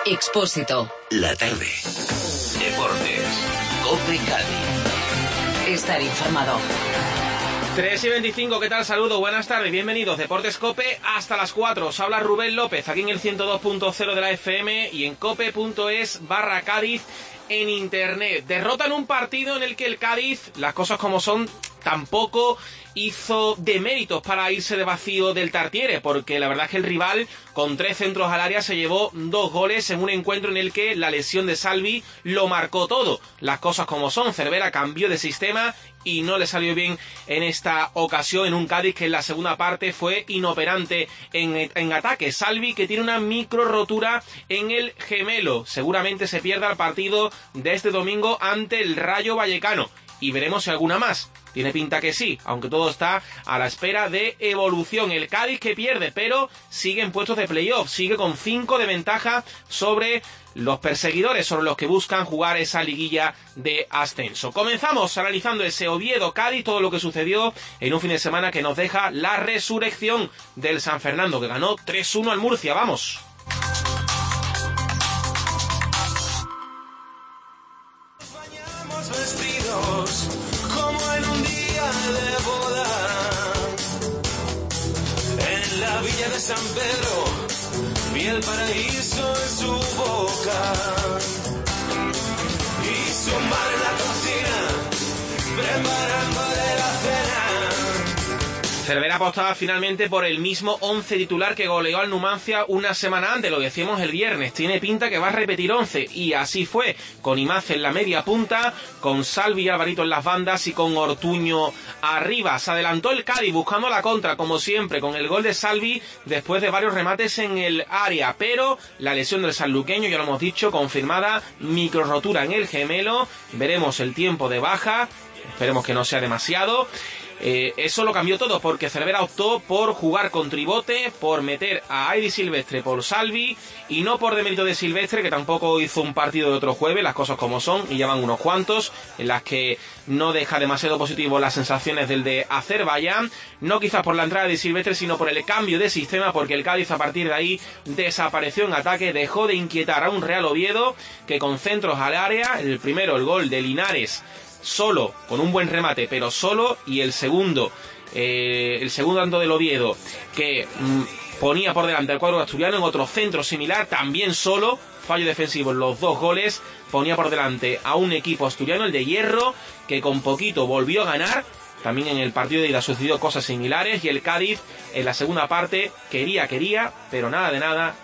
Expósito. La tarde. Deportes. COPE Cádiz. Estar informado. 3:25, ¿qué tal? Saludos, buenas tardes, bienvenidos. Deportes COPE hasta las 4. Os habla Rubén López, aquí en el 102.0 de la FM y en cope.es/Cádiz en internet. Derrotan un partido en el que el Cádiz, las cosas como son, tampoco hizo de méritos para irse de vacío del Tartiere, porque la verdad es que el rival, con 3 centros al área, se llevó 2 goles en un encuentro en el que la lesión de Salvi lo marcó todo. Las cosas como son, Cervera cambió de sistema y no le salió bien en esta ocasión, en un Cádiz que en la segunda parte fue inoperante en ataque. Salvi, que tiene una micro rotura en el gemelo, seguramente se pierda el partido de este domingo ante el Rayo Vallecano, y veremos si alguna más. Tiene pinta que sí, aunque todo está a la espera de evolución. El Cádiz que pierde, pero sigue en puestos de playoff, sigue con 5 de ventaja sobre los perseguidores, sobre los que buscan jugar esa liguilla de ascenso. Comenzamos analizando ese Oviedo-Cádiz, todo lo que sucedió en un fin de semana que nos deja la resurrección del San Fernando, que ganó 3-1 al Murcia. ¡Vamos! Como en un día de boda, en la villa de San Pedro, vi el paraíso en su boca, y su madre en la cocina, preparándole la cena. Cervera apostaba finalmente por el mismo 11 titular que goleó al Numancia una semana antes, lo decíamos el viernes. Tiene pinta que va a repetir 11, y así fue, con Imaz en la media punta, con Salvi y Alvarito en las bandas y con Ortuño arriba. Se adelantó el Cádiz buscando la contra, como siempre, con el gol de Salvi después de varios remates en el área, pero la lesión del sanluqueño, ya lo hemos dicho, confirmada, micro rotura en el gemelo. Veremos el tiempo de baja, esperemos que no sea demasiado. Eso lo cambió todo, porque Cervera optó por jugar con Tribote, por meter a Aidi Silvestre por Salvi, y no por demérito de Silvestre, que tampoco hizo un partido de otro jueves, las cosas como son, y llevan unos cuantos, en las que no deja demasiado positivo las sensaciones del de Azerbaiyán, no quizás por la entrada de Silvestre, sino por el cambio de sistema, porque el Cádiz a partir de ahí desapareció en ataque, dejó de inquietar a un Real Oviedo, que con centros al área, el primero, el gol de Linares, solo, con un buen remate, pero solo, y el segundo tanto del Oviedo, que ponía por delante al cuadro asturiano en otro centro similar, también solo, fallo defensivo en los 2 goles, ponía por delante a un equipo asturiano, el de Hierro, que con poquito volvió a ganar. También en el partido de ida sucedió cosas similares, y el Cádiz en la segunda parte quería, pero nada de nada.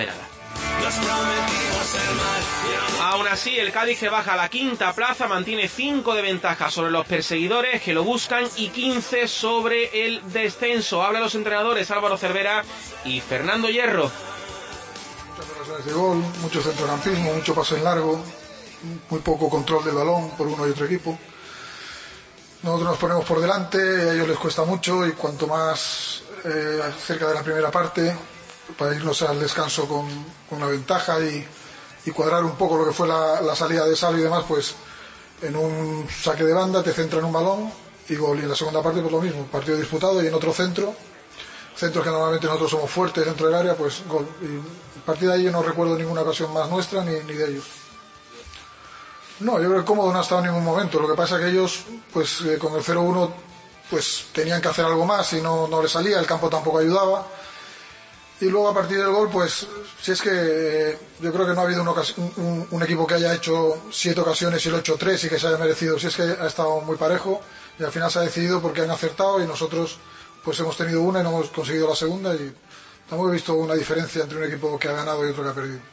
Aún así, el Cádiz, que baja a la 5ª plaza, mantiene 5 de ventaja sobre los perseguidores que lo buscan y 15 sobre el descenso. Hablan los entrenadores Álvaro Cervera y Fernando Hierro. Muchas ocasiones de gol, mucho centrocampismo, mucho pase en largo, muy poco control del balón por uno y otro equipo. Nosotros nos ponemos por delante, a ellos les cuesta mucho, y cuanto más cerca de la primera parte, para irnos al descanso con una ventaja y cuadrar un poco lo que fue la salida de Salvi y demás, pues en un saque de banda te centran un balón y gol. Y en la segunda parte pues lo mismo, partido disputado, y en otro centros que normalmente nosotros somos fuertes dentro del área, pues gol. Y a partir de ahí yo no recuerdo ninguna ocasión más nuestra ni de ellos. No, yo creo que cómodo no ha estado en ningún momento. Lo que pasa es que ellos, pues con el 0-1, pues tenían que hacer algo más y no les salía, el campo tampoco ayudaba. Y luego a partir del gol, pues si es que yo creo que no ha habido un equipo que haya hecho 7 ocasiones y lo ha hecho 3 y que se haya merecido. Si es que ha estado muy parejo, y al final se ha decidido porque han acertado, y nosotros pues hemos tenido una y no hemos conseguido la segunda, y tampoco he visto una diferencia entre un equipo que ha ganado y otro que ha perdido.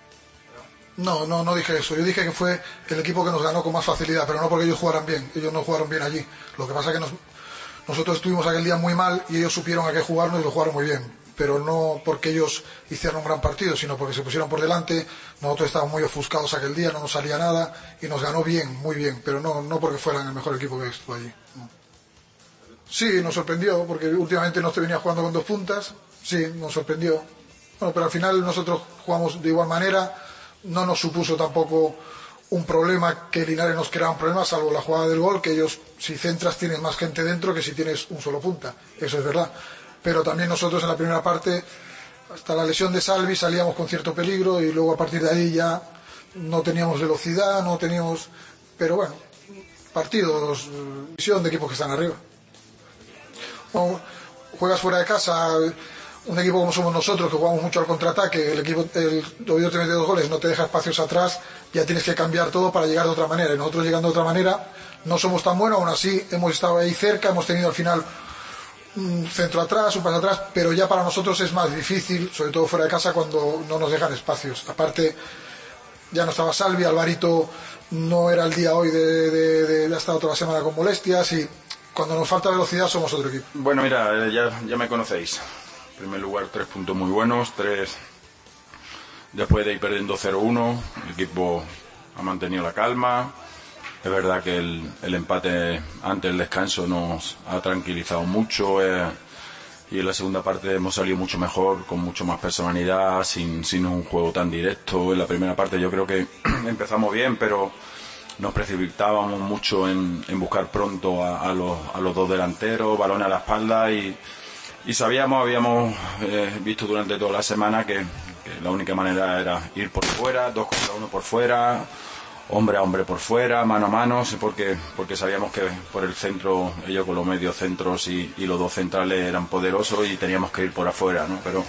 No dije eso. Yo dije que fue el equipo que nos ganó con más facilidad, pero no porque ellos jugaran bien. Ellos no jugaron bien allí. Lo que pasa es que nosotros estuvimos aquel día muy mal y ellos supieron a qué jugarnos y lo jugaron muy bien. Pero no porque ellos hicieron un gran partido, sino porque se pusieron por delante. Nosotros estábamos muy ofuscados aquel día, no nos salía nada, y nos ganó bien, muy bien, pero no porque fueran el mejor equipo que estuvo allí. No. Sí, nos sorprendió, porque últimamente no te venía jugando con 2 puntas, sí, nos sorprendió. Bueno, pero al final nosotros jugamos de igual manera, no nos supuso tampoco un problema que Linares nos creaba un problema, salvo la jugada del gol, que ellos, si centras, tienes más gente dentro que si tienes un solo punta, eso es verdad. Pero también nosotros en la primera parte hasta la lesión de Salvi salíamos con cierto peligro y luego a partir de ahí ya no teníamos velocidad, no teníamos... Pero bueno, partidos, visión de equipos que están arriba. Cuando juegas fuera de casa, un equipo como somos nosotros, que jugamos mucho al contraataque, el Oviedo te mete 2 goles, no te deja espacios atrás, ya tienes que cambiar todo para llegar de otra manera. Y nosotros llegando de otra manera no somos tan buenos, aún así hemos estado ahí cerca, hemos tenido al final un centro atrás, un pase atrás, pero ya para nosotros es más difícil, sobre todo fuera de casa, cuando no nos dejan espacios. Aparte, ya no estaba Salvi, Alvarito no era el día hoy de ha estado toda la semana con molestias, y cuando nos falta velocidad somos otro equipo. Bueno, mira, ya me conocéis. En primer lugar, 3 puntos muy buenos, 3 después de ir perdiendo 0-1, el equipo ha mantenido la calma. Es verdad que el empate antes del descanso nos ha tranquilizado mucho, y en la segunda parte hemos salido mucho mejor, con mucho más personalidad, sin un juego tan directo. En la primera parte yo creo que empezamos bien, pero nos precipitábamos mucho en buscar pronto a los 2 delanteros, balón a la espalda, y habíamos visto durante toda la semana que la única manera era ir por fuera, 2 contra 1 por fuera, hombre a hombre por fuera, mano a mano, porque sabíamos que por el centro, ellos con los medios centros y los 2 centrales eran poderosos y teníamos que ir por afuera, ¿no? Pero...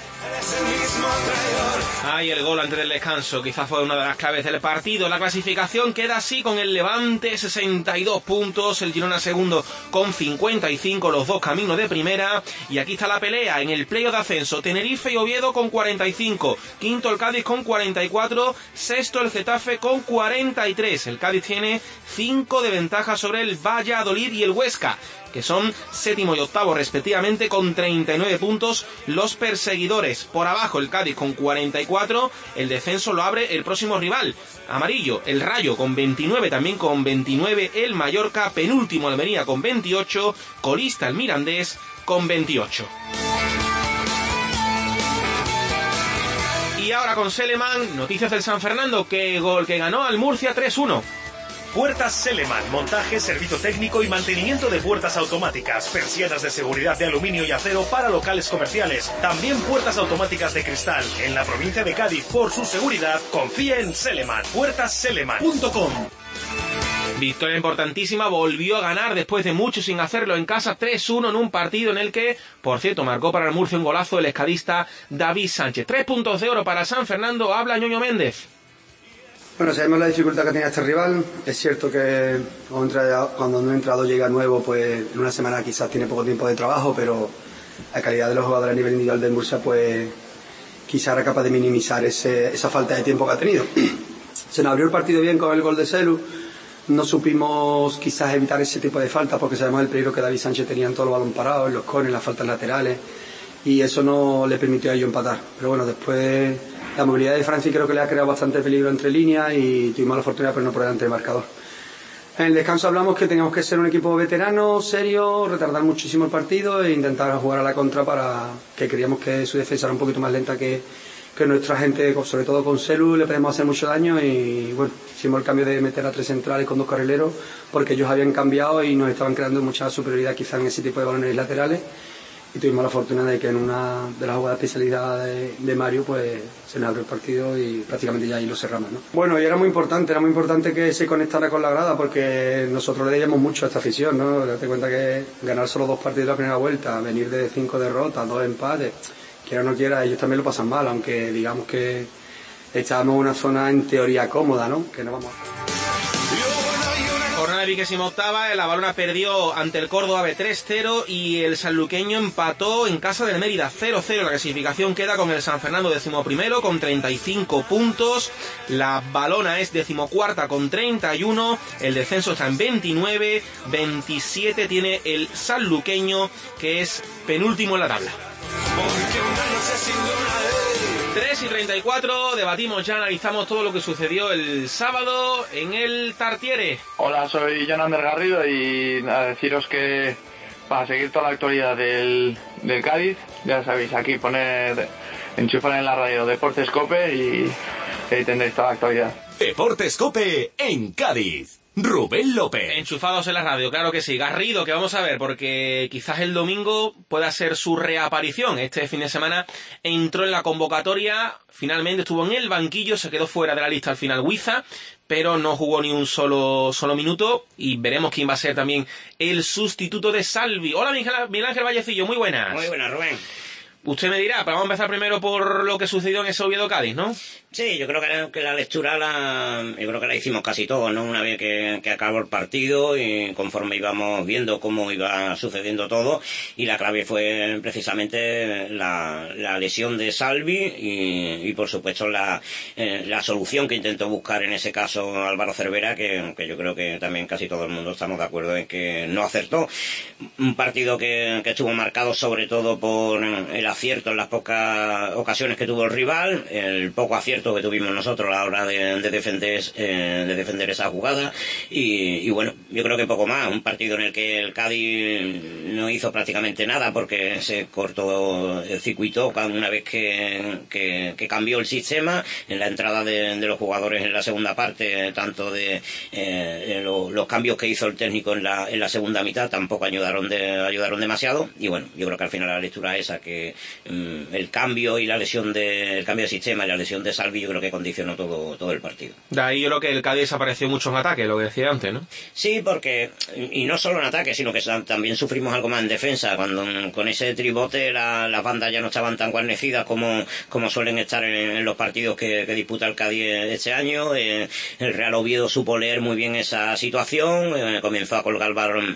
Ahí el gol antes del descanso quizás fue una de las claves del partido. La clasificación queda así con el Levante 62 puntos, el Girona segundo con 55, los 2 caminos de primera, y aquí está la pelea en el playoff de ascenso: Tenerife y Oviedo con 45, quinto el Cádiz con 44, sexto el Getafe con 43. El Cádiz tiene 5 de ventaja sobre el Valladolid y el Huesca, que son séptimo y octavo respectivamente, con 39 puntos los perseguidores. Por abajo el Cádiz con 44, el descenso lo abre el próximo rival amarillo, el Rayo, con 29, también con 29 el Mallorca, penúltimo Almería con 28, colista el Mirandés con 28. Y ahora con Seleman, noticias del San Fernando, que ganó al Murcia 3-1. Puertas Seleman, montaje, servicio técnico y mantenimiento de puertas automáticas, persianas de seguridad de aluminio y acero para locales comerciales, también puertas automáticas de cristal. En la provincia de Cádiz, por su seguridad, confía en Seleman. puertasseleman.com. Victoria importantísima, volvió a ganar después de mucho sin hacerlo en casa, 3-1 en un partido en el que, por cierto, marcó para el Murcia un golazo el escadista David Sánchez. 3 puntos de oro para San Fernando, habla Ñoño Méndez. Bueno, sabemos la dificultad que tenía este rival. Es cierto que cuando un entrenador llega nuevo, pues en una semana quizás tiene poco tiempo de trabajo, pero la calidad de los jugadores a nivel individual del Murcia, pues quizás era capaz de minimizar esa falta de tiempo que ha tenido. Se nos abrió el partido bien con el gol de Selu. No supimos quizás evitar ese tipo de faltas porque sabemos el peligro que David Sánchez tenía en todo el balón parado, en los corners, en las faltas laterales, y eso no le permitió a ellos empatar. Pero bueno, después la movilidad de Francis creo que le ha creado bastante peligro entre líneas y tuvimos la fortuna, pero no por delante del marcador. En el descanso hablamos que teníamos que ser un equipo veterano, serio, retardar muchísimo el partido e intentar jugar a la contra, para que creíamos que su defensa era un poquito más lenta que nuestra gente, sobre todo con Selu, le podemos hacer mucho daño. Y bueno, hicimos el cambio de meter a 3 centrales con 2 carrileros porque ellos habían cambiado y nos estaban creando mucha superioridad quizás en ese tipo de balones laterales, y tuvimos la fortuna de que en una de las jugadas de especialidad de Mario pues se nos abrió el partido y prácticamente ya ahí lo cerramos, ¿no? Bueno, y era muy importante que se conectara con la grada, porque nosotros le debíamos mucho a esta afición, ¿no? Date cuenta que ganar solo 2 partidos de la primera vuelta, venir de 5 derrotas, 2 empates, quiera o no quiera, ellos también lo pasan mal, aunque digamos que estábamos en una zona en teoría cómoda, ¿no? Que no vamos a... Jornada de 28ª, la Balona perdió ante el Córdoba B3-0 y el sanluqueño empató en casa del Mérida 0-0. La clasificación queda con el San Fernando 11º con 35 puntos, la Balona es 14ª con 31, el descenso está en 29, 27 tiene el sanluqueño, que es penúltimo en la tabla. 3:34, debatimos ya, analizamos todo lo que sucedió el sábado en el Tartiere. Hola, soy Jonander Garrido y a deciros que para seguir toda la actualidad del Cádiz, ya sabéis, aquí enchufar en la radio Deportes Cope y ahí tendréis toda la actualidad. Deportes Cope en Cádiz. Rubén López. Enchufados en la radio, claro que sí. Garrido, que vamos a ver, porque quizás el domingo pueda ser su reaparición. Este fin de semana entró en la convocatoria, finalmente estuvo en el banquillo, se quedó fuera de la lista al final Huiza, pero no jugó ni un solo minuto, y veremos quién va a ser también el sustituto de Salvi. Hola, Miguel Ángel Vallecillo, muy buenas. Muy buenas, Rubén. Usted me dirá, pero vamos a empezar primero por lo que sucedió en ese Oviedo-Cádiz, ¿no? Sí, yo creo que la lectura yo creo que la hicimos casi todos, ¿no? Una vez que acabó el partido y conforme íbamos viendo cómo iba sucediendo todo, y la clave fue precisamente la lesión de Salvi y por supuesto la solución que intentó buscar en ese caso Álvaro Cervera, que yo creo que también casi todo el mundo estamos de acuerdo en que no acertó. Un partido que estuvo marcado sobre todo por el acierto en las pocas ocasiones que tuvo el rival, el poco acierto que tuvimos nosotros a la hora de defender esa jugada, y bueno, yo creo que poco más. Un partido en el que el Cádiz no hizo prácticamente nada porque se cortó el circuito una vez que cambió el sistema en la entrada de los jugadores en la segunda parte, tanto de los cambios que hizo el técnico en la segunda mitad tampoco ayudaron demasiado, y bueno, yo creo que al final la lectura esa, que el cambio de sistema y la lesión de Salvi, yo creo que condicionó todo el partido. De ahí yo creo que el Cádiz desapareció mucho en ataque, lo que decía antes, ¿no? Sí, porque, y no solo en ataque, sino que también sufrimos algo más en defensa, cuando con ese tribote las bandas ya no estaban tan guarnecidas como suelen estar en los partidos que disputa el Cádiz este año. El Real Oviedo supo leer muy bien esa situación, comenzó a colgar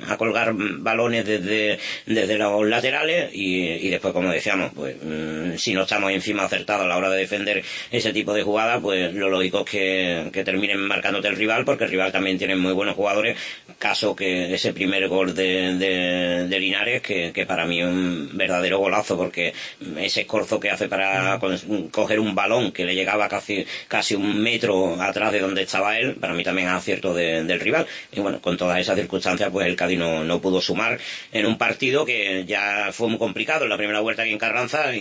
balones desde los laterales, y después, como decíamos, pues si no estamos encima acertados a la hora de defender ese tipo de jugada, pues lo lógico es que terminen marcándote el rival, porque el rival también tiene muy buenos jugadores, caso que ese primer gol de Linares, que para mí es un verdadero golazo, porque ese escorzo que hace para coger un balón que le llegaba casi un metro atrás de donde estaba él, para mí también es acierto del rival. Y bueno, con todas esas circunstancias, pues el Cádiz no pudo sumar en un partido que ya fue muy complicado en la primera vuelta aquí en Carranza,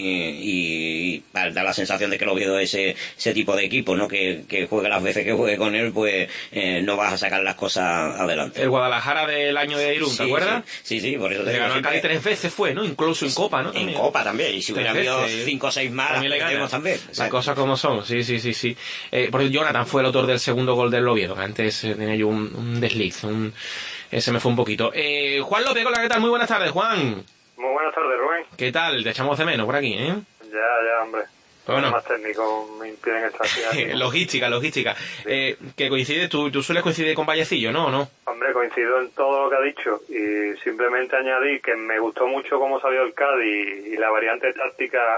y da la sensación de que el Oviedo es ese tipo de equipo, ¿no? Que juegue las veces que juegue con él, pues no vas a sacar las cosas adelante. El Guadalajara del año de Irún, ¿te acuerdas? Sí, por eso te le digo. ganó el Cádiz 3 veces fue, ¿no? Incluso en Copa, ¿no? En Copa también, y si hubiera habido 5 o 6 más, también le ganamos también. Las cosas como son, sí. Porque Jonathan fue el autor del segundo gol del Oviedo, antes tenía yo un desliz, ese me fue un poquito. Juan López, hola, ¿qué tal? Muy buenas tardes, Juan. Muy buenas tardes, Rubén. ¿Qué tal? Te echamos de menos por aquí, ¿eh? Ya, hombre. Bueno. Más técnicos me impiden estar aquí. Logística. Sí. Que coincide, tú sueles coincidir con Vallecillo, ¿no? ¿O no? Hombre, coincido en todo lo que ha dicho, y simplemente añadí que me gustó mucho cómo salió el Cádiz y la variante táctica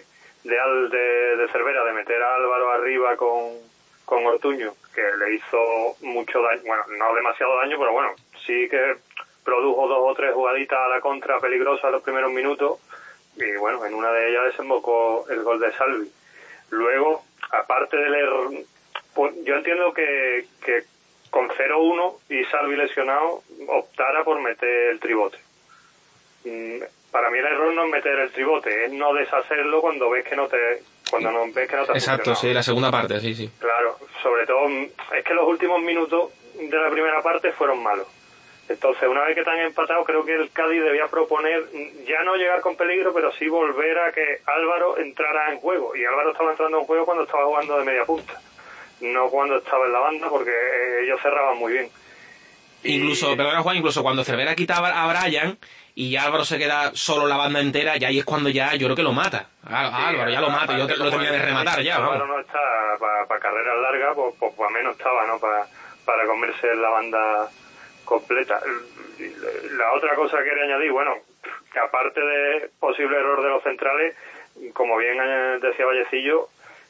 de Cervera, de meter a Álvaro arriba con Ortuño, que le hizo mucho daño, bueno, no demasiado daño, pero bueno, sí que produjo 2 o 3 jugaditas a la contra peligrosas en los primeros minutos, y bueno, en una de ellas desembocó el gol de Salvi. Luego, aparte del error, pues yo entiendo que con 0-1 y Salvi lesionado optara por meter el tribote. Para mí el error no es meter el tribote, es no deshacerlo cuando ves que no te ha Exacto, sí, la segunda parte, sí. Claro, sobre todo es que los últimos minutos de la primera parte fueron malos. Entonces, una vez que están empatados, creo que el Cádiz debía proponer ya no llegar con peligro, pero sí volver a que Álvaro entrara en juego. Y Álvaro estaba entrando en juego cuando estaba jugando de media punta, no cuando estaba en la banda, porque ellos cerraban muy bien. Perdona Juan, incluso cuando Cervera quitaba a Brian y ya Álvaro se queda solo la banda entera, ya ahí es cuando ya yo creo que lo mata. Álvaro ya lo mata, yo lo tenía de rematar ya. Álvaro no está para carreras largas, pues para menos estaba, ¿no? Para comerse la banda completa. La otra cosa que quería añadir, bueno, que aparte de posible error de los centrales, como bien decía Vallecillo,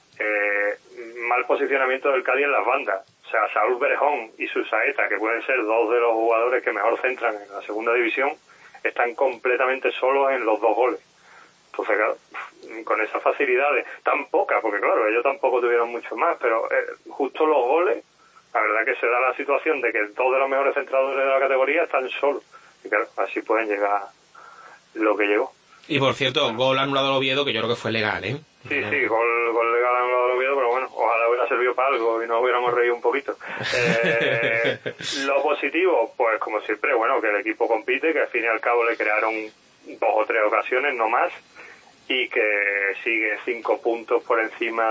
mal posicionamiento del Cádiz en las bandas. O sea, Saúl Berejón y Susaeta, que pueden ser 2 de los jugadores que mejor centran en la segunda división, están completamente solos en los 2 goles. Entonces, claro, con esas facilidades, tan pocas, porque claro, ellos tampoco tuvieron mucho más, pero justo los goles, la verdad que se da la situación de que 2 de los mejores centradores de la categoría están solos. Y claro, así pueden llegar lo que llegó. Y por cierto, gol anulado al Oviedo, que yo creo que fue legal, ¿eh? Sí, gol legal anulado al Oviedo, pero bueno, ojalá hubiera servido para algo y nos hubiéramos reído un poquito. Lo positivo, pues como siempre, bueno, que el equipo compite, que al fin y al cabo le crearon 2 o 3 ocasiones, no más, y que sigue 5 puntos por encima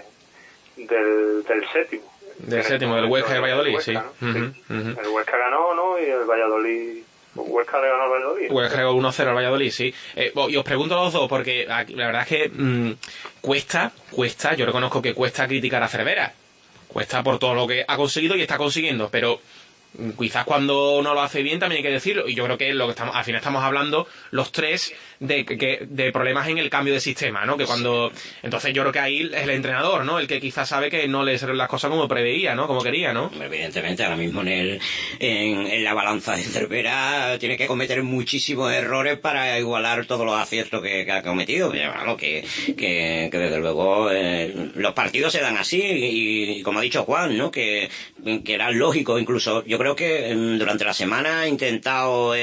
del séptimo. Del séptimo, del Huesca y el Valladolid, Huesca, sí. ¿no? Sí. El Huesca ganó, ¿no? Y el Valladolid... Huesca le ganó al Valladolid. Huesca ganó 1-0 al Valladolid, sí. Y os pregunto a los dos, porque la verdad es que cuesta, yo reconozco que cuesta criticar a Cervera. Cuesta por todo lo que ha conseguido y está consiguiendo, pero quizás cuando no lo hace bien también hay que decirlo, y yo creo que al final estamos hablando los tres de problemas en el cambio de sistema, ¿no? Que cuando entonces yo creo que ahí es el entrenador, ¿no? El que quizás sabe que no le salen las cosas como preveía, ¿no? Como quería, ¿no? Evidentemente ahora mismo en la balanza de Cervera tiene que cometer muchísimos errores para igualar todos los aciertos que ha cometido, pero claro, que desde luego los partidos se dan así y como ha dicho Juan, ¿no? Que era lógico. Incluso yo creo que durante la semana ha intentado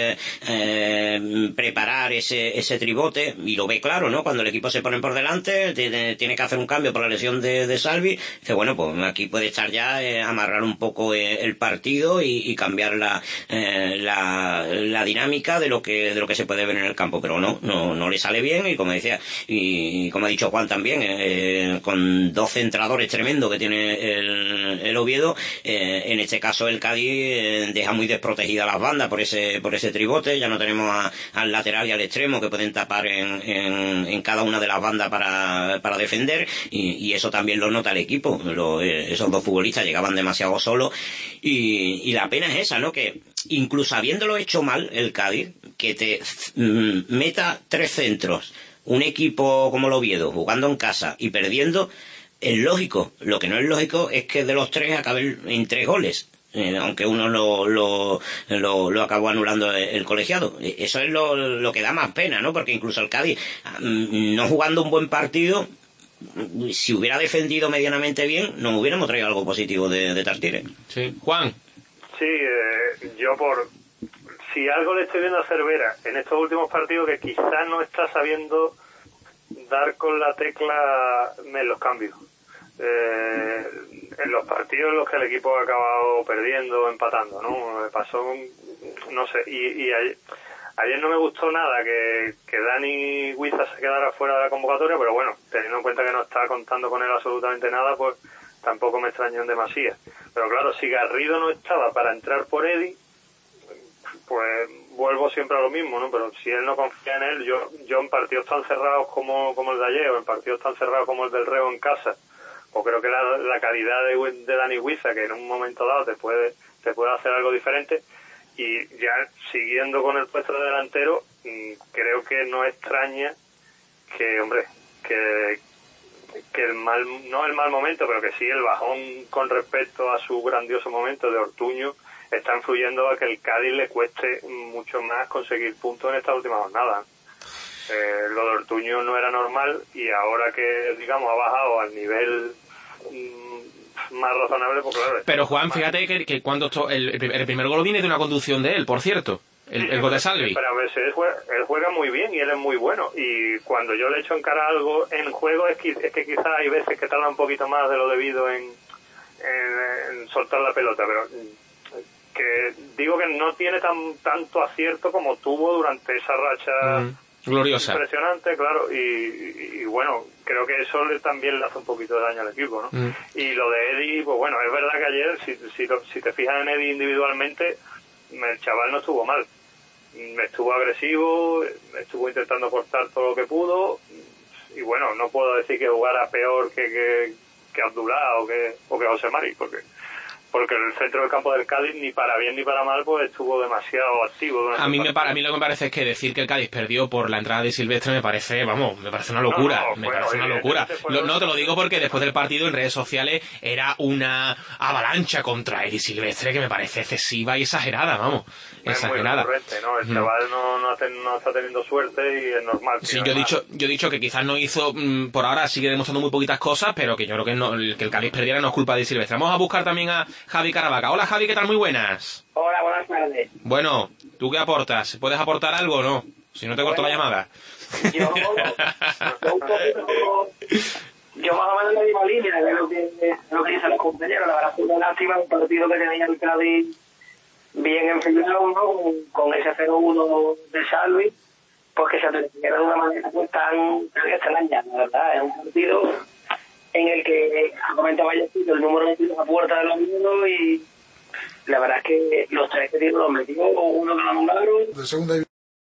preparar ese tribote y lo ve claro, ¿no? Cuando el equipo se pone por delante, tiene que hacer un cambio por la lesión de Salvi, dice, bueno, pues aquí puede echar ya, amarrar un poco el partido y cambiar la dinámica de lo que se puede ver en el campo, pero no le sale bien, y como decía, y como ha dicho Juan también, con 2 centradores tremendos que tiene el Oviedo, en este caso el Cádiz deja muy desprotegida las bandas por ese tribote. Ya no tenemos al lateral y al extremo que pueden tapar en cada una de las bandas para defender, y eso también lo nota el equipo. Esos 2 futbolistas llegaban demasiado solos, y la pena es esa, ¿no? Que incluso habiéndolo hecho mal el Cádiz, que te meta 3 centros, un equipo como el Oviedo jugando en casa y perdiendo, es lógico. Lo que no es lógico es que de los 3 acaben en 3 goles. Aunque uno lo acabó anulando el colegiado. Eso es lo que da más pena, ¿no? Porque incluso el Cádiz, no jugando un buen partido, si hubiera defendido medianamente bien, nos hubiéramos traído algo positivo de Tartiere. Sí. Juan. Sí, yo si algo le estoy viendo a Cervera en estos últimos partidos, que quizás no está sabiendo dar con la tecla en los cambios. En los partidos en los que el equipo ha acabado perdiendo, empatando, ¿no? Me pasó, no sé, y ayer no me gustó nada que Dani Huiza se quedara fuera de la convocatoria, pero bueno, teniendo en cuenta que no está contando con él absolutamente nada, pues tampoco me extrañó en demasía. Pero claro, si Garrido no estaba para entrar por Eddie, pues vuelvo siempre a lo mismo, ¿no? Pero si él no confía en él, yo en partidos tan cerrados como el de ayer, o en partidos tan cerrados como el del Reo en casa, o creo que la calidad de Dani Huiza, que en un momento dado te puede hacer algo diferente, y ya siguiendo con el puesto de delantero, creo que no extraña que, hombre, que no el mal momento, pero que sí el bajón con respecto a su grandioso momento de Ortuño está influyendo a que el Cádiz le cueste mucho más conseguir puntos en esta última jornada. Lo de Ortuño no era normal, y ahora que, digamos, ha bajado al nivel más razonable, pues claro. Pero Juan, fíjate que cuando el primer gol viene de una conducción de él, por cierto, el gol de Salvi. Pero a veces él juega muy bien y él es muy bueno, y cuando yo le echo en cara algo en juego es que quizás hay veces que tarda un poquito más de lo debido en soltar la pelota, pero que digo que no tiene tanto acierto como tuvo durante esa racha gloriosa, impresionante, claro, y bueno, creo que eso también le hace un poquito de daño al equipo, ¿no? Y lo de Eddie, pues bueno, es verdad que ayer, si te fijas en Eddie individualmente, el chaval no estuvo mal, estuvo agresivo, estuvo intentando cortar todo lo que pudo, y bueno, no puedo decir que jugara peor que Abdullah o que José Mari, porque el centro del campo del Cádiz, ni para bien ni para mal, pues estuvo demasiado activo. A mí lo que me parece es que decir que el Cádiz perdió por la entrada de Silvestre me parece una locura. No, te lo digo porque después del partido en redes sociales era una avalancha contra Eddie Silvestre que me parece excesiva y exagerada, vamos. Exagerada. Es muy recurrente, ¿no? El chaval no está teniendo suerte y es normal. Sí, yo he dicho que quizás no hizo, por ahora sigue demostrando muy poquitas cosas, pero que yo creo que el Cádiz perdiera no es culpa de Silvestre. Vamos a buscar también a Javi Caravaca. Hola Javi, ¿qué tal? Muy buenas. Hola, buenas tardes. Bueno, ¿tú qué aportas? ¿Puedes aportar algo o no? Si no te corto la llamada. Yo más o menos la misma línea de lo que dicen los compañeros. La verdad fue una lástima, un partido que tenía el Cádiz bien enfilado, ¿no? Con ese 0-1 de Salvi, pues que se terminara de una manera pues tan extraña, la verdad. Es un partido en el que ha comentado el número de tiros a puerta de los minutos, y la verdad es que los 3 tiros los metió, uno que lo anularon. De segunda división.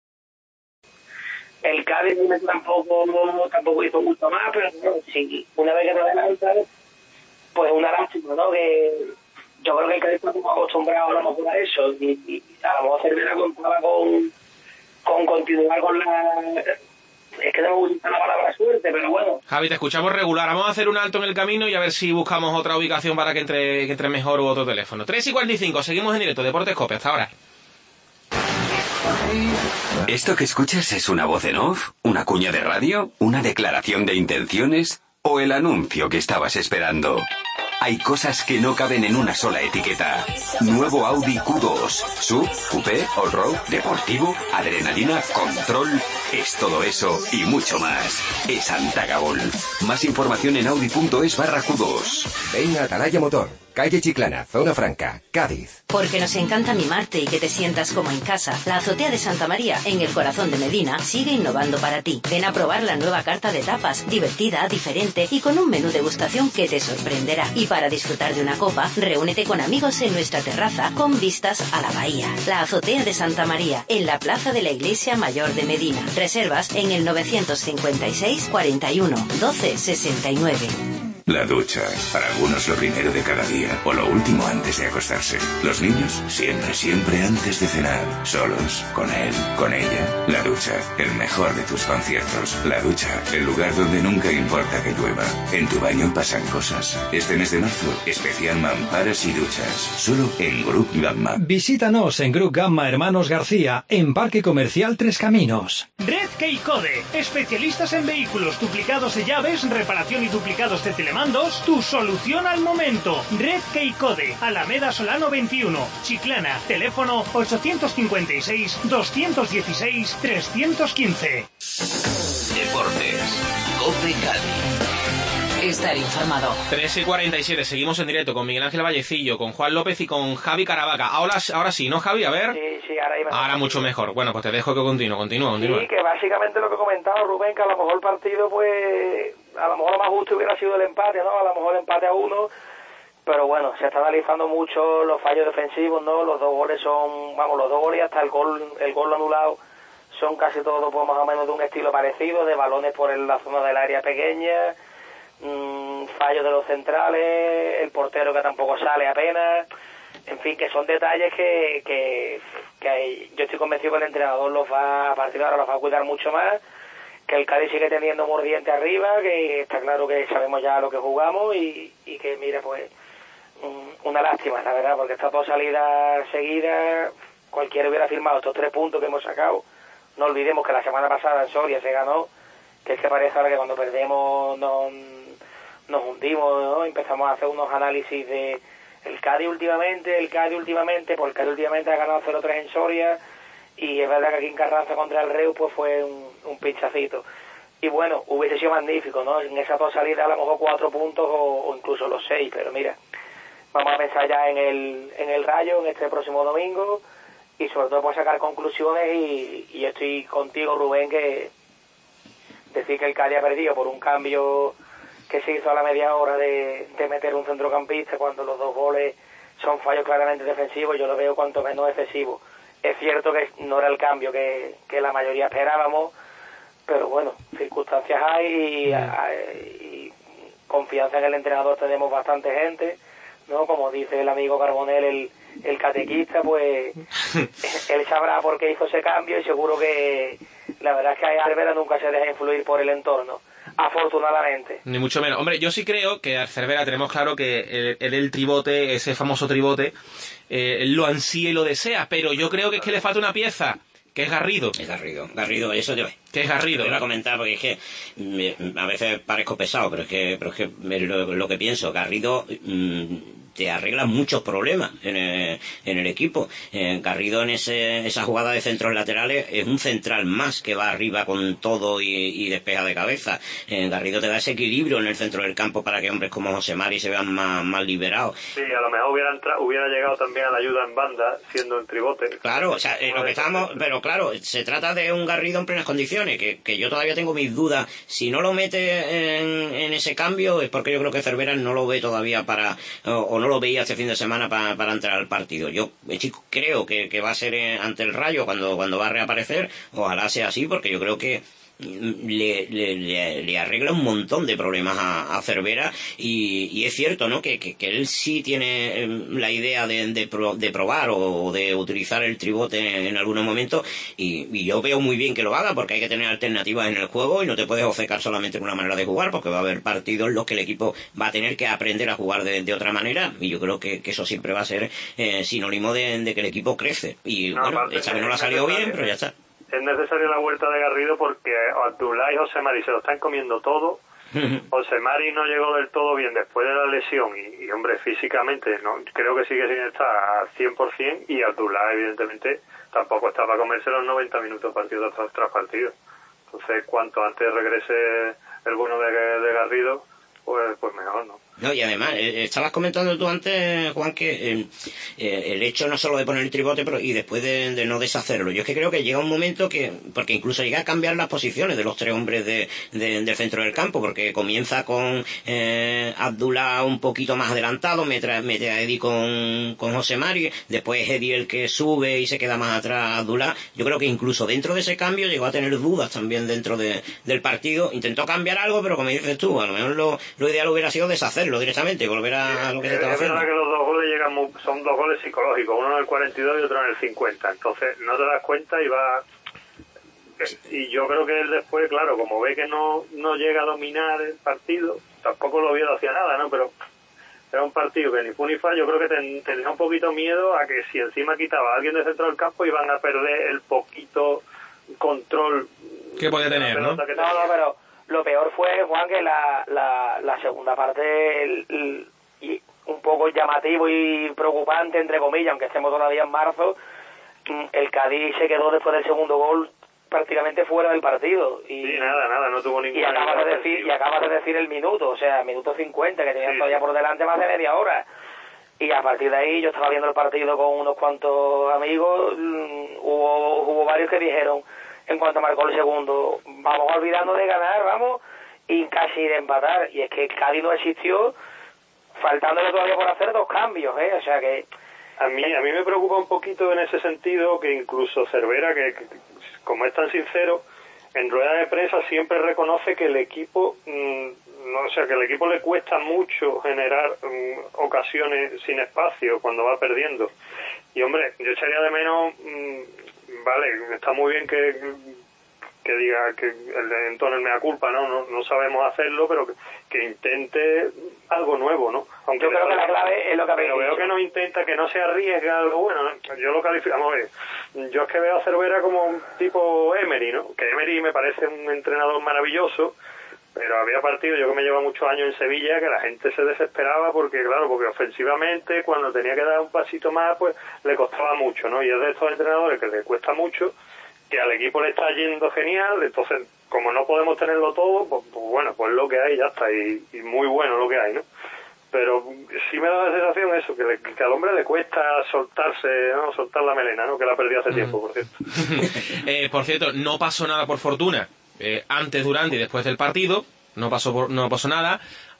El Cádiz tampoco hizo mucho más, pero bueno, sí, una vez que te adelantas, pues una lástima, ¿no? Que yo creo que el Cádiz está como acostumbrado a lo mejor a eso, y a lo mejor Cervera contaba con continuar con la... Es que no me gusta la palabra suerte, pero bueno. Javi, te escuchamos regular. Vamos a hacer un alto en el camino y a ver si buscamos otra ubicación para que entre mejor u otro teléfono. 3:45, seguimos en directo, Deportes Cope, hasta ahora. ¿Esto que escuchas es una voz en off? ¿Una cuña de radio? ¿Una declaración de intenciones? ¿O el anuncio que estabas esperando? Hay cosas que no caben en una sola etiqueta. Nuevo Audi Q2. SUV, coupé, all-road, deportivo, adrenalina, control. Es todo eso y mucho más. Es Antagabol. Más información en audi.es/Q2. Ven a Atalaya Motor. Calle Chiclana, Zona Franca, Cádiz. Porque nos encanta mimarte y que te sientas como en casa, la Azotea de Santa María, en el corazón de Medina, sigue innovando para ti. Ven a probar la nueva carta de tapas, divertida, diferente y con un menú degustación que te sorprenderá. Y para disfrutar de una copa, reúnete con amigos en nuestra terraza con vistas a la bahía. La Azotea de Santa María, en la plaza de la Iglesia Mayor de Medina. Reservas en el 956 41 12 69. La ducha, para algunos lo primero de cada día, o lo último antes de acostarse. Los niños, siempre antes de cenar, solos, con él, con ella. La ducha, el mejor de tus conciertos. La ducha, el lugar donde nunca importa que llueva. En tu baño pasan cosas. Este mes de marzo, especial mamparas y duchas, solo en Grup Gamma. Visítanos en Grup Gamma Hermanos García, en Parque Comercial Tres Caminos. Red Keikode, especialistas en vehículos, duplicados de llaves, reparación y duplicados de telemandos, tu solución al momento. Red Keikode, Alameda Solano 21, Chiclana, teléfono 856-216-315. Deportes, Cope Cádiz. Estar informado. 3:47, seguimos en directo con Miguel Ángel Vallecillo, con Juan López y con Javi Caravaca. Ahora sí, ¿no, Javi? A ver. Sí, ahora mucho mejor. Bueno, pues te dejo que continúe. Sí, que básicamente lo que comentaba Rubén, que a lo mejor el partido, pues, a lo mejor lo más justo hubiera sido el empate, ¿no? A lo mejor el empate a 1, pero bueno, se está analizando mucho los fallos defensivos, ¿no? Los 2 goles son, los 2 goles y hasta el gol anulado son casi todos, pues, más o menos de un estilo parecido, de balones por la zona del área pequeña, fallos de los centrales, el portero que tampoco sale apenas, en fin, que son detalles que yo estoy convencido que el entrenador a partir de ahora los va a cuidar mucho más, que el Cádiz sigue teniendo mordiente arriba, que está claro que sabemos ya lo que jugamos y que, mira, pues, una lástima, la verdad, porque estas 2 salidas seguidas, cualquiera hubiera firmado estos 3 puntos que hemos sacado. No olvidemos que la semana pasada en Soria se ganó, que es que parece ahora que cuando perdemos nos hundimos, ¿no? Empezamos a hacer unos análisis de el Cádiz últimamente, pues el Cádiz últimamente ha ganado 0-3 en Soria, y es verdad que aquí en Carranza contra el Reus pues fue un pinchacito. Y bueno, hubiese sido magnífico, ¿no? En esas 2 salidas a lo mejor 4 puntos o incluso los 6, pero mira, vamos a pensar ya en el Rayo, en este próximo domingo, y sobre todo pues sacar conclusiones, y yo estoy contigo, Rubén, que decir que el Cádiz ha perdido por un cambio que se hizo a la media hora de meter un centrocampista cuando los 2 goles son fallos claramente defensivos, yo lo veo cuanto menos excesivo. Es cierto que no era el cambio que la mayoría esperábamos, pero bueno, circunstancias hay y confianza en el entrenador tenemos bastante gente, ¿no? Como dice el amigo Carbonell, el catequista, pues él sabrá por qué hizo ese cambio, y seguro que la verdad es que a Cervera nunca se deja influir por el entorno, afortunadamente. Ni mucho menos. Hombre, yo sí creo que a Cervera tenemos claro que el tribote, ese famoso tribote, lo ansía y lo desea, pero yo creo que es que le falta una pieza, que es Garrido. Es Garrido, eso te que es Garrido. Te voy a comentar, porque es que a veces parezco pesado, pero es que lo que pienso, Garrido te arregla muchos problemas en el equipo. Garrido en esa jugada de centros laterales es un central más que va arriba con todo y despeja de cabeza. Garrido te da ese equilibrio en el centro del campo para que hombres como José Mari se vean más liberados. Sí, a lo mejor hubiera llegado también a la ayuda en banda siendo en tribote. Claro, o sea, lo que estábamos, pero claro, se trata de un Garrido en plenas condiciones, que yo todavía tengo mis dudas. Si no lo mete en ese cambio es porque yo creo que Cervera no lo ve todavía o no lo veía este fin de semana para entrar al partido. Yo creo que va a ser ante el Rayo cuando va a reaparecer. Ojalá sea así, porque yo creo que le arregla un montón de problemas a Cervera, y es cierto, ¿no? Que él sí tiene la idea de probar o de utilizar el tribote en algunos momentos, y yo veo muy bien que lo haga, porque hay que tener alternativas en el juego y no te puedes obcecar solamente en una manera de jugar, porque va a haber partidos en los que el equipo va a tener que aprender a jugar de otra manera, y yo creo que eso siempre va a ser sinónimo de que el equipo crece. Y bueno, esta vez no le ha salido bien, pero ya está. Es necesaria la vuelta de Garrido porque Abdullah y José Mari se lo están comiendo todo. José Mari no llegó del todo bien después de la lesión y hombre, físicamente no creo que sigue sin estar al 100%, y Abdullah evidentemente tampoco está para comerse los 90 minutos partido tras partido. Entonces, cuanto antes regrese el bueno de Garrido, pues mejor, ¿no? No, y además, estabas comentando tú antes, Juan, que el hecho no solo de poner el tribote y después de no deshacerlo. Yo es que creo que llega un momento porque incluso llega a cambiar las posiciones de los tres hombres del centro del campo, porque comienza con Abdullah un poquito más adelantado, mete a Eddie con José Mari, después Eddie el que sube y se queda más atrás Abdullah. Yo creo que incluso dentro de ese cambio llegó a tener dudas también dentro del partido. Intentó cambiar algo, pero como dices tú, a lo mejor lo ideal hubiera sido deshacerlo directamente, volver a lo que se estaba haciendo. Es verdad que los dos goles son dos goles psicológicos, uno en el 42 y otro en el 50, entonces no te das cuenta y yo creo que él después, claro, como ve que no llega a dominar el partido, tampoco lo Oviedo hacía nada, ¿no? Pero era un partido que ni fu ni fa. Yo creo que tenía un poquito miedo a que si encima quitaba a alguien del centro del campo iban a perder el poquito control que puede tener, ¿no? No, pero lo peor fue, Juan, que la segunda parte y un poco llamativo y preocupante, entre comillas, aunque estemos todavía en marzo, el Cádiz se quedó después del segundo gol prácticamente fuera del partido. Y sí, nada, no tuvo ningún. Y acabas de decir el minuto, o sea, minuto 50, que tenían todavía por delante más de media hora. Y a partir de ahí yo estaba viendo el partido con unos cuantos amigos, hubo varios que dijeron, en cuanto marcó el segundo, vamos olvidando de ganar, vamos, y casi de empatar. Y es que el Cádiz no existió, faltándole todavía por hacer 2 cambios, o sea que... A mí me preocupa un poquito en ese sentido que incluso Cervera, que como es tan sincero, en rueda de prensa siempre reconoce que el equipo, que el equipo le cuesta mucho generar ocasiones sin espacio cuando va perdiendo. Y hombre, yo echaría de menos... Vale, está muy bien que diga que el entorno es mea culpa, no sabemos hacerlo, pero que intente algo nuevo, ¿no? Aunque yo creo que la clave es lo que habéis dicho. Veo que no intenta, que no se arriesga algo bueno, ¿no? Yo lo califico, vamos a ver, yo es que veo a Cervera como un tipo Emery, ¿no? Que Emery me parece un entrenador maravilloso, pero había partidos, yo que me llevo muchos años en Sevilla, que la gente se desesperaba porque ofensivamente, cuando tenía que dar un pasito más, pues le costaba mucho, ¿no? Y es de estos entrenadores que le cuesta mucho, que al equipo le está yendo genial, entonces, como no podemos tenerlo todo, pues bueno, pues lo que hay ya está, y muy bueno lo que hay, ¿no? Pero sí me da la sensación eso, que al hombre le cuesta soltarse, ¿no? Soltar la melena, ¿no? Que la perdió hace tiempo, por cierto. Por cierto, no pasó nada por fortuna. Antes, durante y después del partido no pasó nada,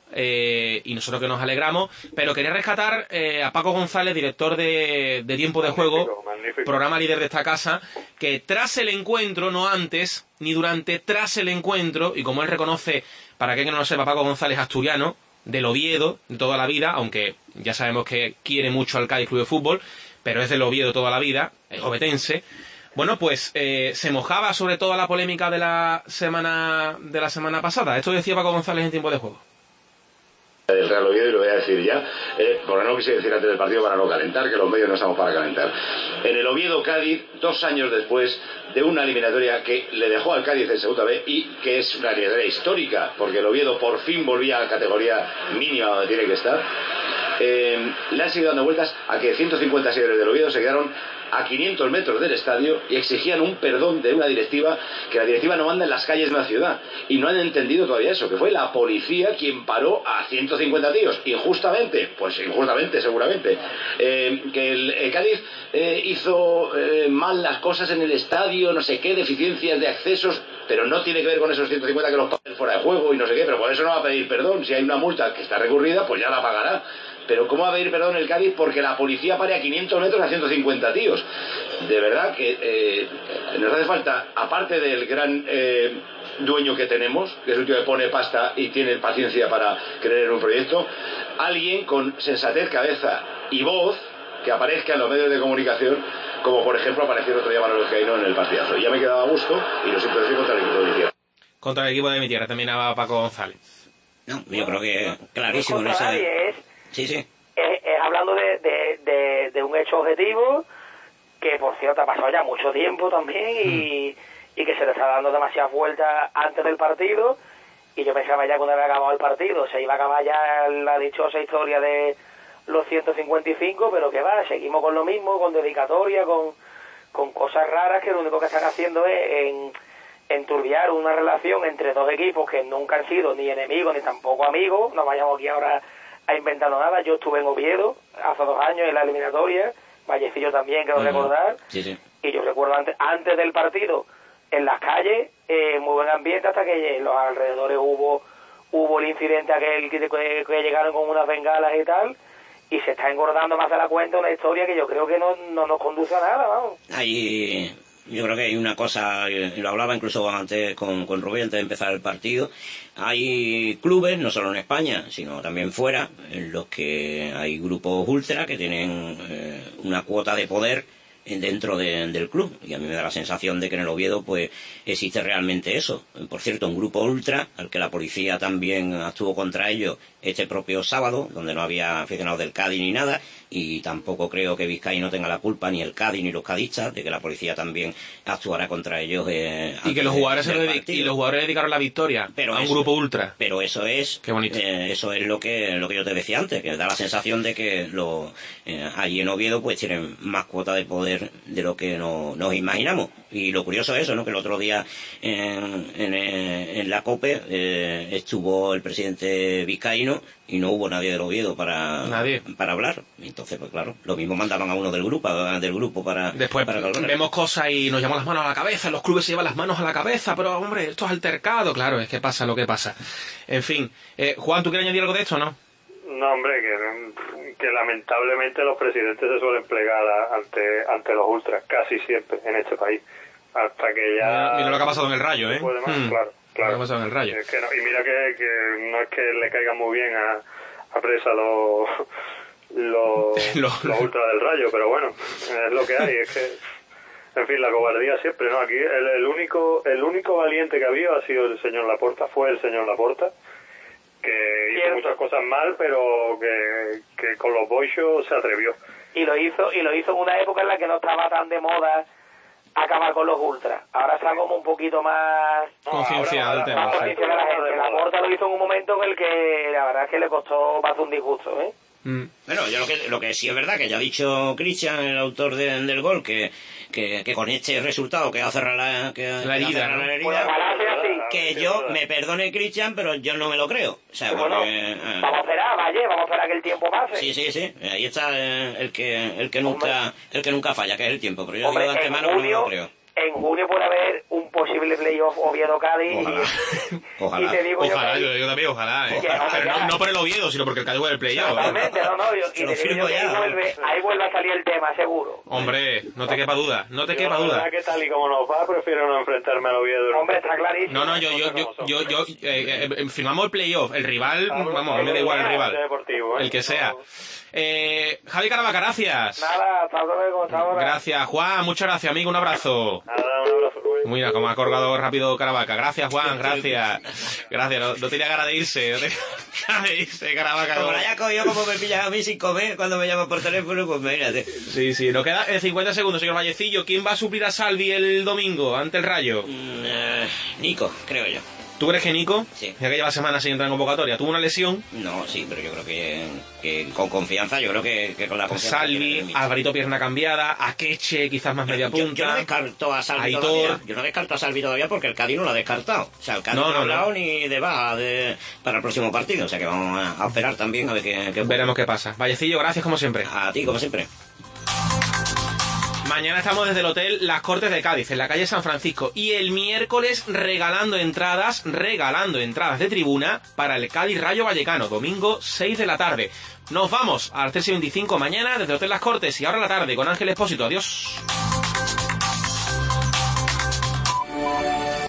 y nosotros que nos alegramos, pero quería rescatar a Paco González, director de Tiempo de Juego, magnífico. Programa líder de esta casa, que tras el encuentro, no antes ni durante, tras el encuentro, y como él reconoce, para que no lo sepa, Paco González asturiano, del Oviedo de toda la vida, aunque ya sabemos que quiere mucho al Cádiz Club de Fútbol, pero es del Oviedo toda la vida, es ovetense. Bueno, pues se mojaba sobre toda la polémica de la semana pasada. Esto decía Paco González en Tiempo de Juego. El Real Oviedo, y lo voy a decir ya, porque no quise decir antes del partido para no calentar, que los medios no estamos para calentar. En el Oviedo-Cádiz, 2 años después de una eliminatoria que le dejó al Cádiz en segunda B y que es una eliminatoria histórica, porque el Oviedo por fin volvía a la categoría mínima donde tiene que estar. le han seguido dando vueltas a que 150 seguidores del Oviedo se quedaron a 500 metros del estadio y exigían un perdón de una directiva, que la directiva no manda en las calles de una ciudad, y no han entendido todavía eso, que fue la policía quien paró a 150 tíos, injustamente, pues injustamente seguramente, que el Cádiz hizo mal las cosas en el estadio, no sé qué, deficiencias de accesos, pero no tiene que ver con esos 150 que los pagan fuera de juego y no sé qué, pero por eso no va a pedir perdón. Si hay una multa que está recurrida, pues ya la pagará. Pero ¿cómo va a pedir perdón el Cádiz porque la policía pare a 500 metros a 150 tíos? De verdad que nos hace falta, aparte del gran dueño que tenemos, que es un tío que pone pasta y tiene paciencia para creer en un proyecto, alguien con sensatez, cabeza y voz que aparezca en los medios de comunicación, como por ejemplo apareció el otro día Manuel Vizcaíno en el partidazo. Ya me quedaba a gusto y lo siento decir contra el equipo de mi tierra. Contra el equipo de mi tierra también va Paco González. No, yo creo que clarísimo en esa... Sí, sí. Es hablando de un hecho objetivo que, por cierto, ha pasado ya mucho tiempo también y que se le está dando demasiadas vueltas antes del partido, y yo pensaba ya que una vez acabado el partido se iba a acabar ya la dichosa historia de los 155, pero que va, seguimos con lo mismo, con dedicatoria, con cosas raras que lo único que están haciendo es enturbiar una relación entre dos equipos que nunca han sido ni enemigos ni tampoco amigos. No vayamos aquí ahora a inventar nada. Yo estuve en Oviedo hace 2 años en la eliminatoria, Vallecillo también, quiero recordar, sí. Y yo recuerdo antes del partido en las calles, muy buen ambiente, hasta que en los alrededores hubo el incidente aquel que llegaron con unas bengalas y tal, y se está engordando más de la cuenta una historia que yo creo que no nos conduce a nada, vamos. Yo creo que hay una cosa, y lo hablaba incluso antes con Rubén antes de empezar el partido, hay clubes, no solo en España, sino también fuera, en los que hay grupos ultra que tienen una cuota de poder dentro del club, y a mí me da la sensación de que en el Oviedo pues existe realmente eso. Por cierto, un grupo ultra al que la policía también actuó contra ellos este propio sábado, donde no había aficionados del Cádiz ni nada, y tampoco creo que Vizcaíno tenga la culpa, ni el Cádiz ni los cadistas, de que la policía también actuará contra ellos. Y que los jugadores dedicaron la victoria a un grupo ultra. Pero eso es, qué bonito. Eso es lo que yo te decía antes, que da la sensación de que allí en Oviedo pues tienen más cuota de poder de lo que nos imaginamos. Y lo curioso es eso, ¿no? Que el otro día en la COPE estuvo el presidente Vizcaíno y no hubo nadie del Oviedo para hablar. Entonces, pues claro, lo mismo mandaban a uno del grupo para... Después vemos cosas y nos llaman las manos a la cabeza, los clubes se llevan las manos a la cabeza, pero hombre, esto es altercado, claro, es que pasa lo que pasa. En fin, Juan, ¿tú quieres añadir algo de esto o no? No, hombre, que lamentablemente los presidentes se suelen plegar ante los ultras, casi siempre en este país, hasta que ya... Mira lo que ha pasado en el Rayo, ¿eh? Puede más, claro. Lo que ha pasado en el Rayo. Es que no, y mira que no es que le caigan muy bien a Presa los ultras del Rayo, pero bueno, es lo que hay, es que... En fin, la cobardía siempre, ¿no? Aquí el único valiente que había ha sido el señor Laporta, fue el señor Laporta, que hizo muchas cosas mal, pero que con los boichos se atrevió. Y lo hizo en una época en la que no estaba tan de moda acabar con los ultras. Ahora está como un poquito más concienciado el tema. Más concienciado la gente. Laporta lo hizo en un momento en el que la verdad es que le costó más un disgusto, ¿eh? Bueno, yo lo que sí es verdad, que ya ha dicho Cristian, el autor del gol, que con este resultado que va a cerrar la herida, que yo, me perdone Cristian, pero yo no me lo creo. O sea, bueno, vamos a esperar que el tiempo pase. Sí, ahí está el que nunca falla, que es el tiempo, pero yo digo de antemano que no me lo creo. En junio puede haber un posible playoff Oviedo-Cádiz. Ojalá. Y te digo yo también, ojalá. Pero no por el Oviedo, sino porque el Cádiz juega el playoff. Exactamente, y te digo que ahí vuelve a salir el tema, seguro. Hombre, no te quepa duda, La verdad que tal y como nos va, prefiero no enfrentarme al Oviedo. Hombre, está clarísimo. No, yo firmamos el playoff. El rival, vamos, me da igual el rival. El que sea. Javi Caravaca, gracias. Nada, hasta luego, hasta ahora. Gracias, Juan, muchas gracias, amigo, un abrazo. Nada, un abrazo, Rubén. Mira, como ha colgado rápido Caravaca. Gracias, Juan, gracias. Gracias, no tenía ganas de irse. Caravaca. Como la haya cogido, como me pillas a mí sin comer cuando me llaman por teléfono, pues imagínate. Sí, nos queda 50 segundos, señor Vallecillo. ¿Quién va a suplir a Salvi el domingo ante el Rayo? Nico, creo yo. ¿Tú crees que Nico, Sí. ya que lleva semanas sin entrar en convocatoria, tuvo una lesión? No, sí, pero yo creo que con confianza, yo creo que con la confianza... Salvi, Alvarito pierna cambiada, Akeche quizás más media punta. Yo no descarto a Salvi Aitor. todavía. Yo no descarto a Salvi todavía porque el Cádiz no lo ha descartado. O sea, el Cádiz no ha hablado ni de baja para el próximo partido. O sea que vamos a esperar también a ver qué veremos qué pasa. Vallecillo, gracias como siempre. A ti, como siempre. Mañana estamos desde el hotel Las Cortes de Cádiz, en la calle San Francisco. Y el miércoles regalando entradas de tribuna para el Cádiz Rayo Vallecano, domingo 6 de la tarde. Nos vamos a las 3:25 mañana desde el hotel Las Cortes y ahora a la tarde con Ángel Expósito. Adiós.